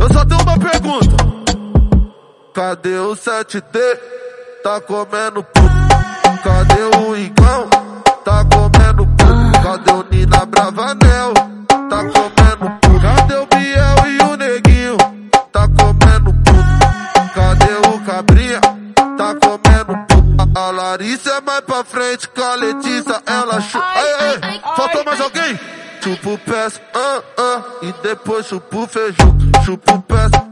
Eu só tenho uma pergunta. Cadê o 7D? Tá comendo puto. Cadê o Igão? Tá comendo puto. Cadê o Nina Bravanel? Tá comendo puto. Cadê o Biel e o Neguinho? Tá comendo puto. Cadê o Cabrinha? Tá comendo puto. A Larissa é mais pra frente, com a Letícia ela chupa. Ei, faltou mais alguém? Chupa o peço, e depois chupa o feijão. Chupa o peço,